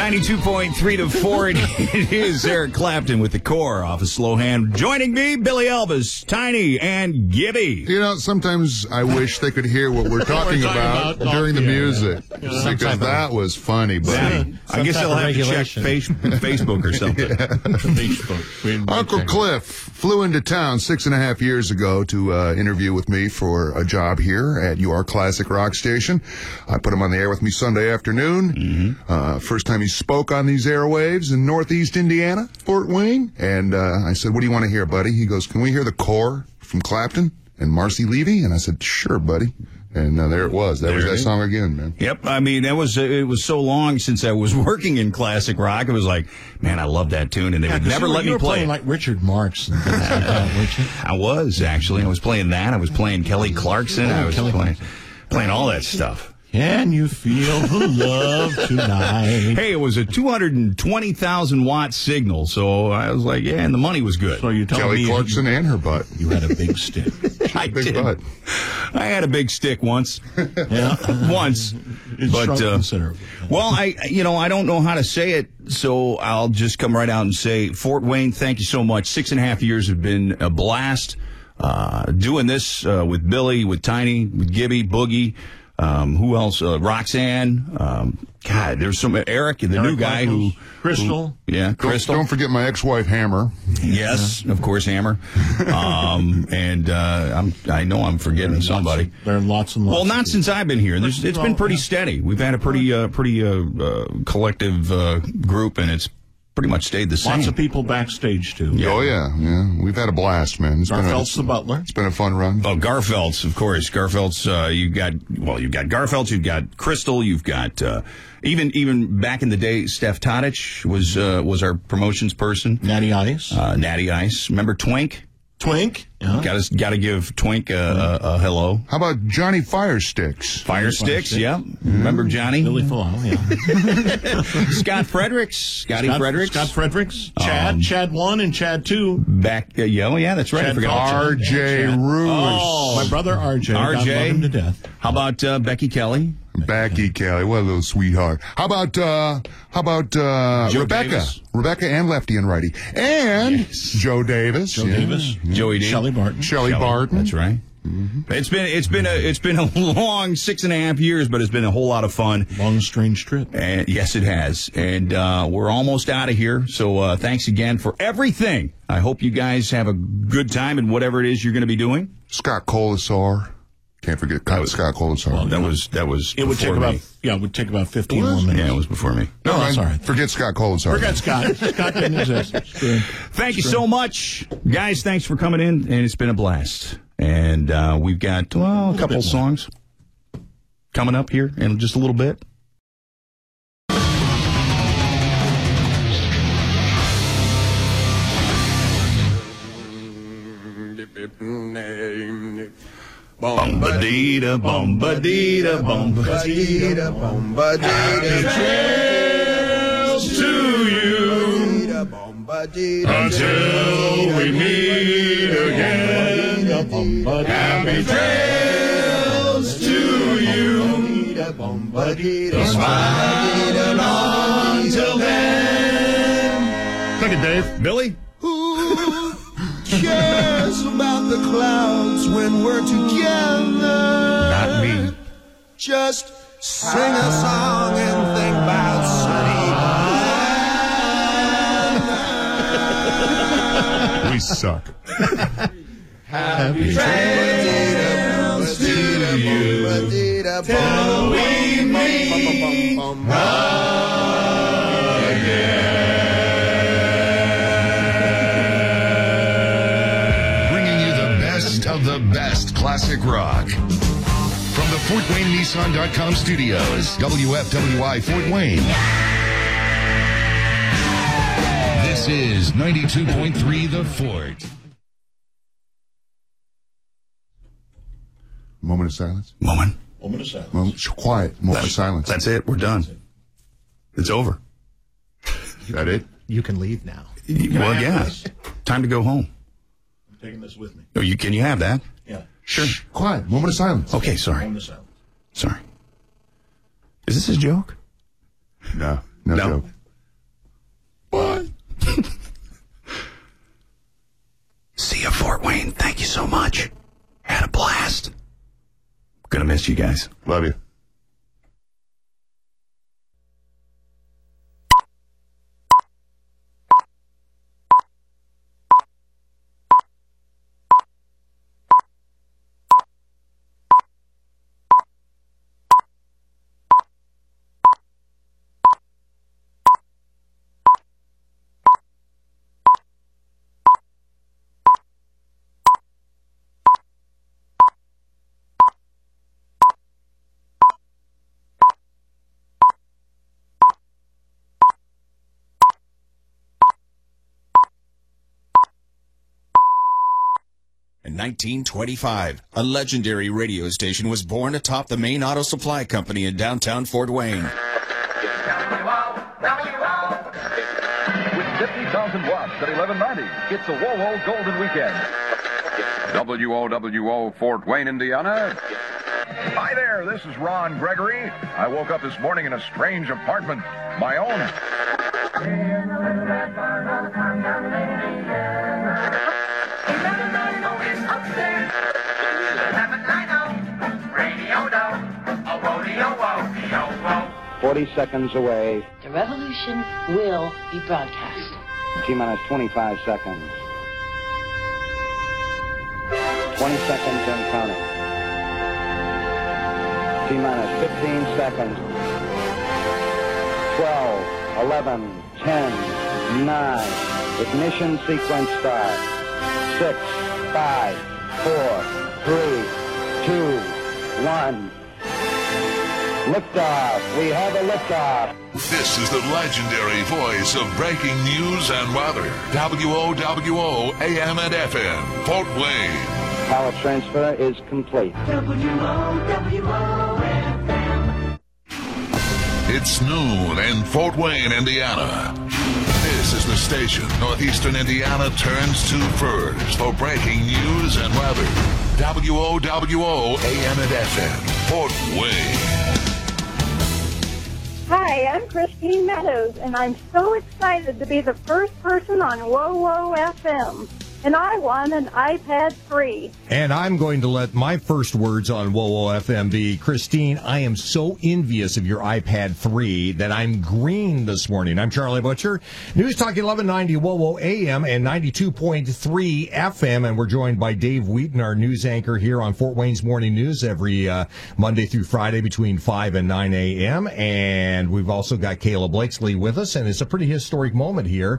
92.3 to 4. It is Eric Clapton with the Core off of Slow Hand. Joining me, Billy Elvis, Tiny, and Gibby. You know, sometimes I wish they could hear what we're talking about during the music. Because that was funny, buddy. I guess they'll have to check Facebook or something. Facebook. Uncle Cliff flew into town 6.5 years ago to interview with me for a job here at UR Classic Rock Station. I put him on the air with me Sunday afternoon. First time he spoke on these airwaves in Northeast Indiana, Fort Wayne. And I said, what do you want to hear, buddy? He goes, can we hear the Core from Clapton and Marcy Levy? And I said, sure, buddy. And there it was. That was that song again, man. Yep. I mean, it was so long since I was working in classic rock. It was like, man, I love that tune, and they would never let me play. You were playing like Richard Marx and things like that, weren't you? I was, actually. I was playing that. I was playing Kelly Clarkson. I was playing all that stuff. Can you feel the love tonight? Hey, it was a 220,000 watt signal, so I was like, yeah, and the money was good. So you telling Kelly me Clarkson and her butt. You had a big stick. I Big did. butt. I had a big stick once. Yeah. Once. It's But, considerable. well, I don't know how to say it, so I'll just come right out and say, Fort Wayne, thank you so much. 6.5 years have been a blast. Doing this with Billy, with Tiny, with Gibby, Boogie. Who else? Roxanne. God, there's some Eric, the new guy Crystal. Crystal. Don't forget my ex-wife, Hammer. Yes, of course, Hammer. And I know I'm forgetting somebody. There are lots and lots. Well, not since I've been here. It's been pretty steady. We've had a pretty collective group, and it's pretty much stayed the same. Lots of people backstage, too. Oh, yeah. We've had a blast, man. Garfeld's the butler. It's been a fun run. Oh, Garfeld's, of course. Garfeld's, you've got Garfeld's, you've got Crystal, you've got, even back in the day, Steph Todich was our promotions person. Natty Ice. Natty Ice. Remember Twink? Twink. Yeah. Got to give Twink a hello. How about Johnny Firesticks? Firesticks, yeah. Remember Johnny? Billy Fallow, yeah. Scott Fredericks. Scott Fredericks. Chad 1 and Chad 2. Back, yeah, that's right. I forgot. R.J. Roos. Oh, my brother R.J. God love him to death. How about Becky Kelly? Becky Kelly, what a little sweetheart. How about Rebecca? Davis. Rebecca and lefty and righty. And Joe Davis. Joey D. Shelley Barton. Shelley Barton. That's right. Mm-hmm. It's been a long 6.5 years, but it's been a whole lot of fun. Long, strange trip. And yes, it has. And we're almost out of here. So thanks again for everything. I hope you guys have a good time in whatever it is you're going to be doing. Scott Colasar. Can't forget Scott Colasar. Well, that was. It would take me. it would take about 15 more minutes. Yeah, it was before me. No, that's all right. Forget Scott Colasar. Forget Scott. Scott didn't exist. Thank you so much, guys. Thanks for coming in, and it's been a blast. And we've got a couple songs coming up here in just a little bit. Bombadita, bombadita, bombadita, bombadita. Trails to you until we meet again. Happy trails to you. Smile on till then. Take it, Dave. Billy? Who cares about the clouds when we're together? Not me. Just sing a song and think about sunny. We suck. Happy Trails to you till we meet of the best classic rock. From the Fort Wayne Nissan.com studios, WFWI Fort Wayne. This is 92.3 The Fort. Moment of silence. Moment. Moment of silence. Quiet. Moment of silence. That's it. We're done. It's over. Is that it? You can leave now. Well, yeah. Time to go home. I'm taking this with me. Oh, can you have that? Yeah. Sure. Quiet. Moment of silence. Okay, sorry. Moment of silence. Sorry. Is this a joke? No. No No. joke. What? See you, Fort Wayne. Thank you so much. Had a blast. Gonna miss you guys. Love you. In 1925, a legendary radio station was born atop the Main Auto Supply Company in downtown Fort Wayne. With 50,000 watts at 1190, it's a WOWO Golden Weekend. WOWO Fort Wayne, Indiana. Hi there, this is Ron Gregory. I woke up this morning in a strange apartment, my own. Radio 40 seconds away. The revolution will be broadcast. T-minus 25 seconds. 20 seconds and counting. T-minus 15 seconds. 12, 11, 10, 9. Ignition sequence start. 6, 5, 4, 3, 2, 1. Liftoff. We have a liftoff. This is the legendary voice of breaking news and weather. WOWO AM and FM, Fort Wayne. Power transfer is complete. It's noon in Fort Wayne, Indiana. This is the station Northeastern Indiana turns to first for breaking news and weather. WOWO AM and FM, Fort Wayne. Hi, I'm Christine Meadows, and I'm so excited to be the first person on WOWO FM. And I won an iPad 3. And I'm going to let my first words on WOWO FM be, Christine, I am so envious of your iPad 3 that I'm green this morning. I'm Charlie Butcher, News Talk 1190 WOWO AM and 92.3 FM, and we're joined by Dave Wheaton, our news anchor here on Fort Wayne's Morning News every Monday through Friday between 5 and 9 a.m., and we've also got Kayla Blakesley with us, and it's a pretty historic moment here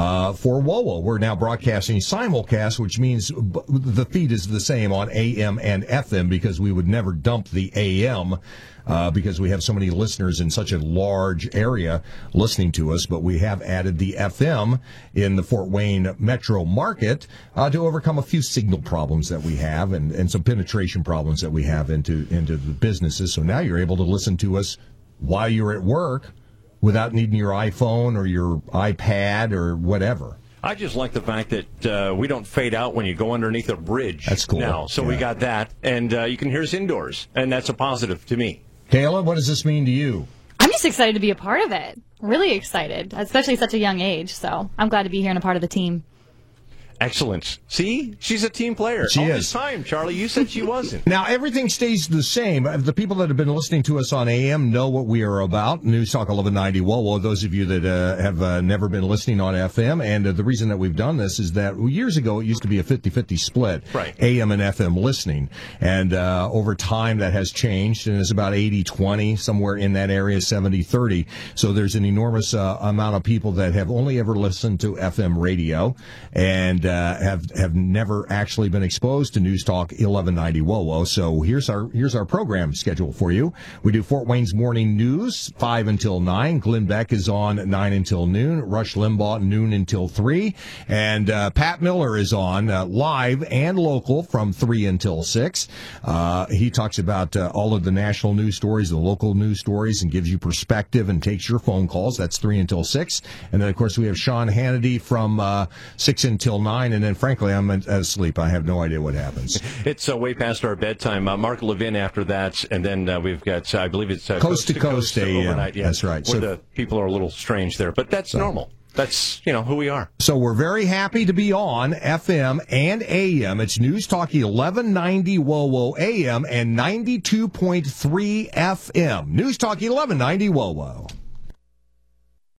for WOWO. We're now broadcasting simulcast, which means the feed is the same on AM and FM because we would never dump the AM because we have so many listeners in such a large area listening to us. But we have added the FM in the Fort Wayne metro market to overcome a few signal problems that we have and some penetration problems that we have into the businesses. So now you're able to listen to us while you're at work without needing your iPhone or your iPad or whatever. I just like the fact that we don't fade out when you go underneath a bridge. That's cool. Now, so we got that, and you can hear us indoors, and that's a positive to me. Kayla, what does this mean to you? I'm just excited to be a part of it. Really excited, especially at such a young age. So I'm glad to be here and a part of the team. Excellent. See? She's a team player. She All is. this time, Charlie, you said she wasn't. Now, everything stays the same. The people that have been listening to us on AM know what we are about. News Talk 1190 WOWO. Those of you that have never been listening on FM, and the reason that we've done this is that years ago it used to be a 50-50 split, right. AM and FM listening. And over time that has changed, and it's about 80-20, somewhere in that area, 70-30. So there's an enormous amount of people that have only ever listened to FM radio and have never actually been exposed to News Talk 1190 WOWO. So here's our program schedule for you. We do Fort Wayne's Morning News 5 until 9. Glenn Beck is on 9 until noon. Rush Limbaugh noon until 3, and Pat Miller is on live and local from 3 until 6. He talks about all of the national news stories, the local news stories, and gives you perspective and takes your phone calls. That's 3 until 6. And then of course we have Sean Hannity from 6 until 9. 9, and then, frankly, I'm asleep. I have no idea what happens. It's way past our bedtime. Mark Levin after that, and then we've got, I believe it's Coast to Coast AM. Overnight. Yeah, that's right. Where the people are a little strange there, but that's normal. That's, who we are. So we're very happy to be on FM and AM. It's News Talk 1190 WOWO AM and 92.3 FM. News Talk 1190 WOWO.